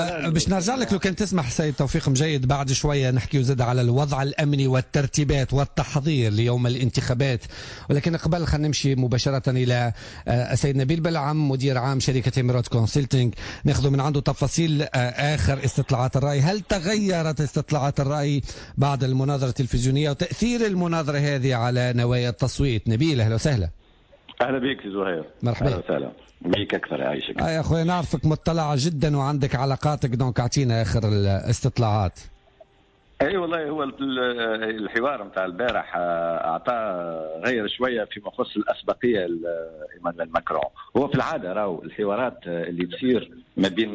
باش نرجع لك لو كان تسمح سيد توفيق مجيد بعد شوية نحكي وزاد على الوضع الأمني والترتيبات والتحضير ليوم الانتخابات، ولكن قبل خلينا نمشي مباشرة إلى السيد نبيل بلعم مدير عام شركة إمارات كونسلتنج، ناخذ من عنده تفاصيل آخر استطلاعات الرأي. هل تغيرت استطلاعات الرأي بعد المناظرة التلفزيونية وتأثير المناظرة هذه على نوايا التصويت؟ نبيل أهلا وسهلا. اهلا بك زهير. مرحبا. اهلا وسهلا بيك اكثر يعيشك. يا اخوي نعرفك مطلع جدا وعندك علاقاتك، دونك اعطينا اخر الاستطلاعات. اي والله هو الحوار نتاع البارح اعطى غير شويه فيما يخص الاسبقيه لايمانويل ماكرون. هو في العاده راهو الحوارات اللي تصير ما بين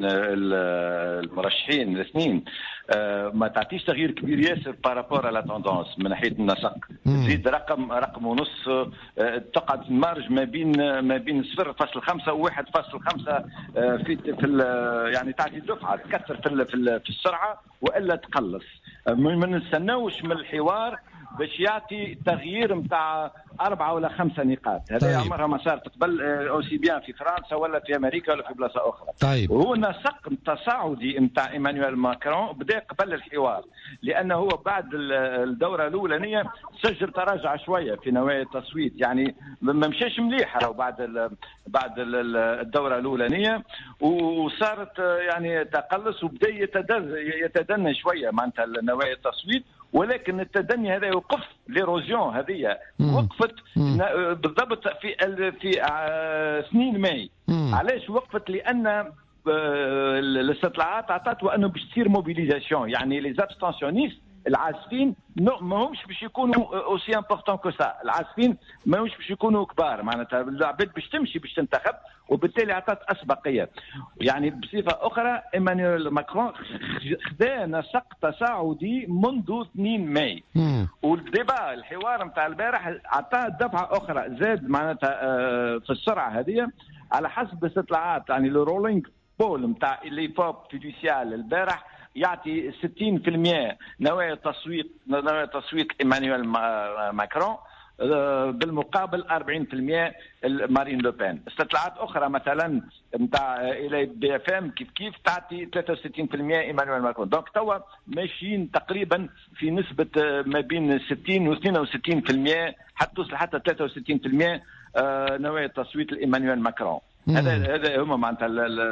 المرشحين الاثنين ما تعطيش تغيير كبير ياسر بارابور على توندونس من ناحيه النسق. تزيد رقم ونص، تقعد مارج ما بين 0.5 و 1.5 في يعني تعطي دفعه تكثر في السرعه والا تقلص. ما نستناوش من الحوار باش يعطي تغيير نتاع 4 ولا 5 نقاط. هذا عمرها ما صارت قبل اوسي بيان في فرنسا ولا في امريكا ولا في بلاصه اخرى. طيب. وهو النسق التصاعدي نتاع ايمانويل ماكرون بدا قبل الحوار، لانه هو بعد الدوره الاولانيه سجل تراجع شويه في نوايا التصويت، يعني ما مشاش مليح راهو بعد الدوره الاولانيه، وصارت يعني تقلص وبدا يتدنى شويه معناتها نوايا التصويت. ولكن التدني هذا يوقف، ليروزيون هذه وقفت بالضبط في سنين ماي. علاش وقفت؟ لان الاستطلاعات اعطت وانه باش تصير موبيليزاسيون، يعني لي زابستانسيونيست العازفين ما همش باش يكونوا اوسي امبورطون كو سا. العازفين ما همش باش يكونوا كبار، معناتها العباد باش تمشي باش تنتخب، وبالتالي اعطت اسبقيه. يعني بصفه اخرى ايمانويل ماكرون خدا نسق تصاعدي منذ 2 ماي. والديبا الحوار نتاع البارح اعطى دفعه اخرى، زاد معناتها في السرعه هذه على حسب الاستطلاعات. يعني لو رولينج بول نتاع لي فوب فيدوسيال البارح يعطي 60% نوايا تصويت ايمانويل ماكرون، بالمقابل 40% مارين لوبين. استطلاعات اخرى مثلا نتاع الى بي اف ام كيف تعطي 63% ايمانويل ماكرون. دونك توا ماشيين تقريبا في نسبه ما بين 60 و 62%، حتى توصل حتى 63% نوايا تصويت ايمانويل ماكرون. هذا هما معناتها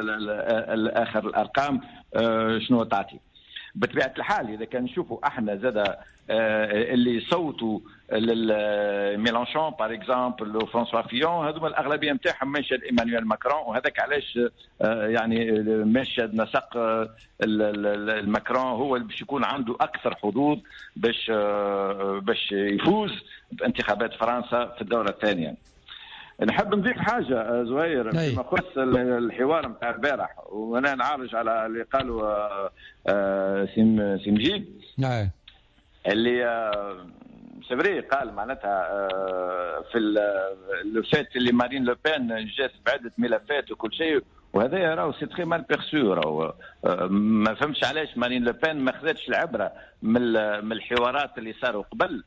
اخر الارقام شنو تعطي. بطبيعه الحال اذا كان نشوفوا احنا زاد اللي صوتوا للميلانشون باغ اكزومبل وفرانسوا فيون، هذوما الاغلبيه نتاعهم ماشيه لايمانويل ماكرون، وهذاك علاش يعني ماشيه نسق الماكرون هو اللي باش يكون عنده اكثر حظوظ باش يفوز بانتخابات فرنسا في الدوره الثانيه. نحب نضيف حاجه زهير فيما يخص الحوار نتاع البارح، وانا نعالج على اللي قالوا سمجيد اللي سبري قال معناتها في الفات اللي مارين لوبين جات بعده ملفات وكل شيء، وهذا راهو سي تري مال بيرسو. راهو ما فهمش علاش مارين لوبين ما خذتش العبره من الحوارات اللي صاروا قبل.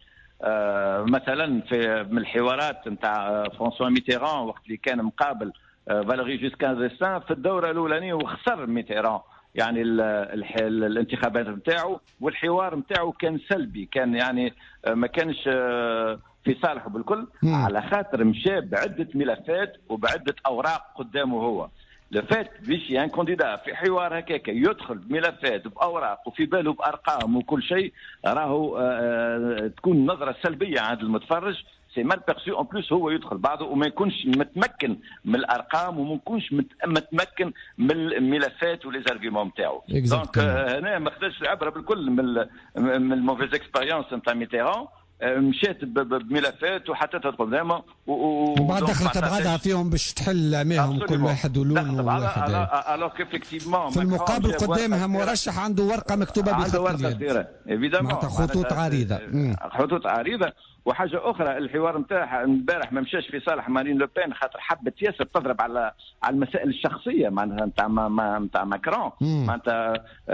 مثلا من الحوارات نتاع فرانسوا ميتيران وقت اللي كان مقابل فالوري جيسكان ديستان في الدوره الاولانيه وخسر ميتيران يعني الانتخابات نتاعو، والحوار نتاعو كان سلبي، كان يعني ما كانش في صالحه بالكل، على خاطر مشى بعده ملفات وبعده اوراق قدامه هو. لفات باش يعني كانديدا في حوار هكاك يدخل بملفات باوراق وفي باله بارقام وكل شيء، راهو تكون نظره سلبيه عند المتفرج. سي مال بيرسو اون بلوس هو يدخل بعضه وما يكونش متمكن من الارقام وما يكونش متمكن من الملفات وليزارغيومون نتاعو. دونك هنا ما خداش العبره بالكل من الموفيز اكسبيريونس نتاع ميتيران، مشات بملفات وحطتها قدامه وبعد دخلت بعدها فيهم باش تحل عماهم كل واحد ولون وواحد. الوغ افكتيفمون في المقابل قدامها مرشح عنده ورقه مكتوبه بخط اليد، عنده ورقه صغيره معناتها خطوط عريضه. خطوط عريضه، وحاجه اخرى الحوار نتاعها امبارح ما مشاش في صالح مارين لوبين خاطر حبت ياسر تضرب على المسائل الشخصيه معناتها نتاع ماكرون معناتها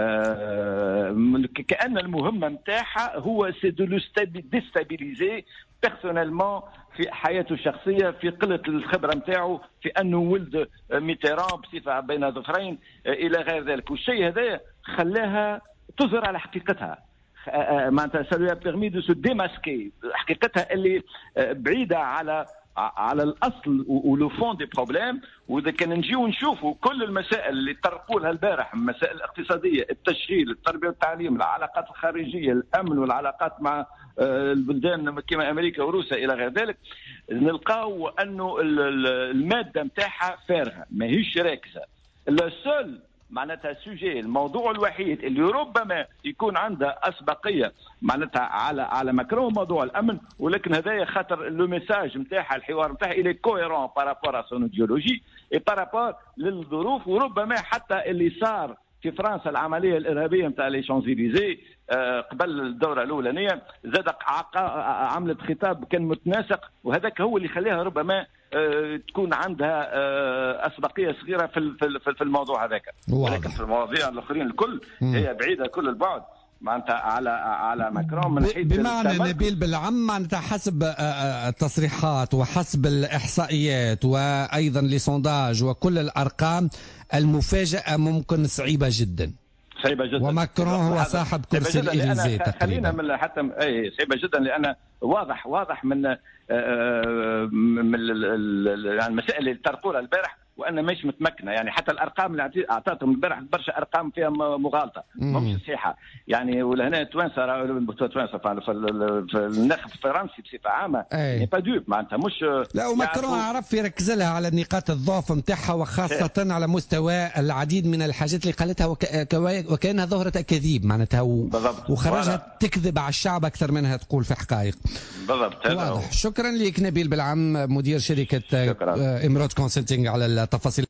كأن المهمه نتاعها هو سي دو لو ديستابيليزي بيرسونيلمون في حياته الشخصيه، في قله الخبره نتاعو، في انه ولد ميتيران بصفه بين ظفرين الى غير ذلك، والشيء هذا خلاها تظهر على حقيقتها. معناتها سا بيرمي دو سو ديماسكي حقيقتها اللي بعيده على الاصل ولو فون دي بروبليم. واذا كان نجيو نشوفوا كل المسائل اللي طرقوا لها البارح، المسائل الاقتصاديه، التشغيل، التربيه والتعليم، العلاقات الخارجيه، الامن والعلاقات مع البلدان كما امريكا وروسيا الى غير ذلك، نلقاو انه الماده نتاعها فارغه ماهيش راكزه. السول معناتها سوجي الموضوع الوحيد اللي ربما يكون عنده اسبقيه معناتها على ماكرون موضوع الامن، ولكن هذايا خاطر لو ميساج نتاعها الحوار نتاعها الى كويرون بارابور ا سون ايديولوجي اي بارابور للظروف، وربما حتى اللي صار في فرنسا العمليه الارهابيه نتاع لي شانزيليزي قبل الدوره الاولانيه زاد عملت خطاب كان متناسق، وهذاك هو اللي خليها ربما تكون عندها اسبقيه صغيره في الموضوع هذاك. ولكن في المواضيع الاخرين الكل هي بعيده كل البعد معناتها على ماكرون من حيث بمعنى نبيل بالعم معناتها حسب التصريحات وحسب الاحصائيات وايضا لسونداج وكل الارقام المفاجاه ممكن صعيبه جدا. صعيبه جدا، وماكرون هو صاحب كرسي الإليزي تقريبا. خلينا من حتى صعيبه جدا لان واضح من المسائل اللي طرقوها البارح وان مش متمكنه. يعني حتى الارقام اللي اعطتهم البارح برشا ارقام فيها مغالطه مش صحيحه. يعني ولهنا توانسه في الناخب الفرنسي بصفه عامه با دوب معناتها مش. لا وماكرون عرف يركز لها على نقاط الضعف نتاعها وخاصه على مستوى العديد من الحاجات اللي قالتها وكانها ظهرة اكاذيب معناتها وخرجها تكذب على الشعب اكثر منها تقول في حقائق. بالضبط. واضح. شكرا لك نبيل بالعم مدير شركه إمارات كونسلتنج على التفاصيل.